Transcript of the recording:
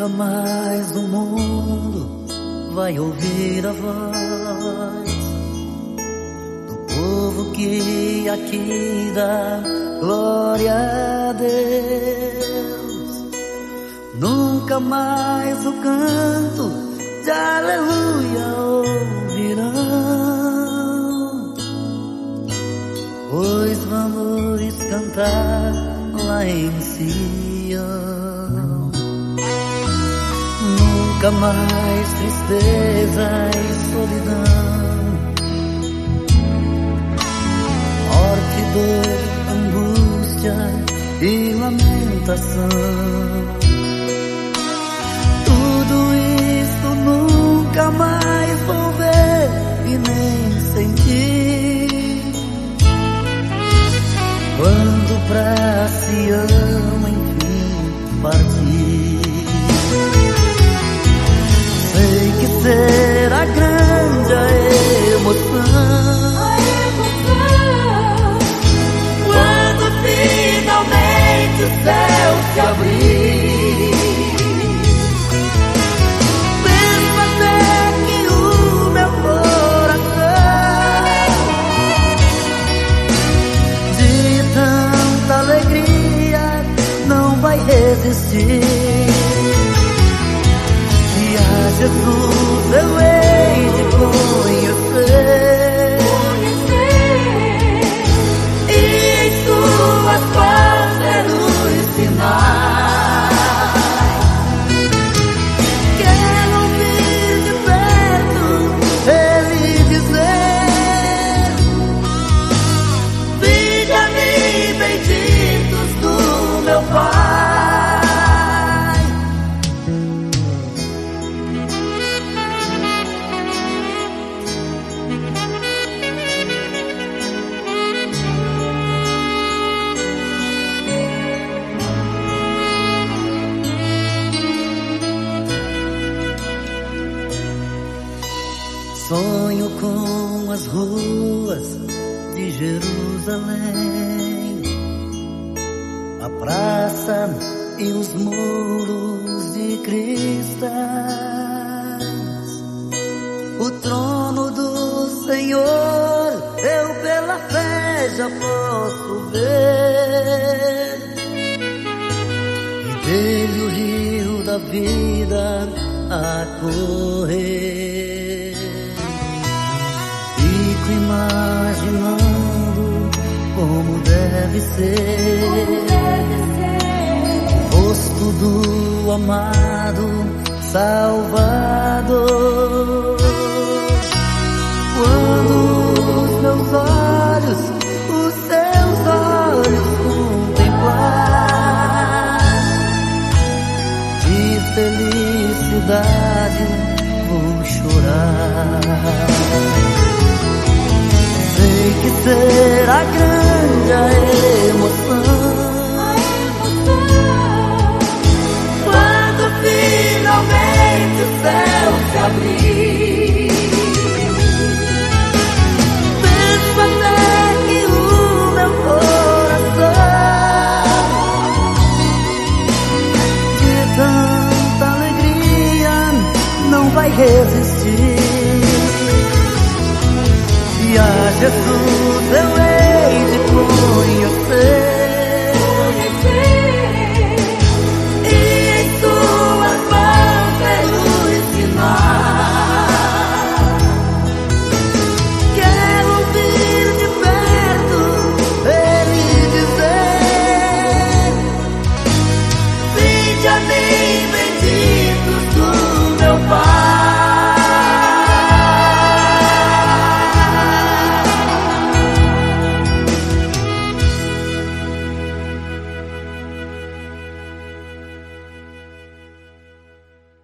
Nunca mais o mundo vai ouvir a voz do povo que aqui dá glória a Deus. Nunca mais o canto de aleluia ouvirão, pois vamos cantar lá em Sião. Nunca mais tristeza e solidão, morte, dor, angústia e lamentação. Tudo isso nunca mais vou ver e nem sentir, quando pra Sião enfim partir. Sei que será grande a emoção quando finalmente o céu se abrir. Mesmo até que o meu coração de tanta alegria não vai resistir. Jesus eu hei de conhecer, e em suas mãos ver os sinais. Quero ouvir de perto ele dizer: vinde a mim, benditos do meu Pai. Sonho com as ruas de Jerusalém, a praça e os muros de cristais, o trono do Senhor eu pela fé já posso ver, e dele o rio da vida a correr. Imaginando como deve ser o rosto do amado Salvador. Quando os meus olhos, os seus olhos contemplar, de felicidade vou chorar. Sei que será grande a emoção quando finalmente o céu se abrir. Penso até que o meu coração de tanta alegria não vai resistir. E a Jesus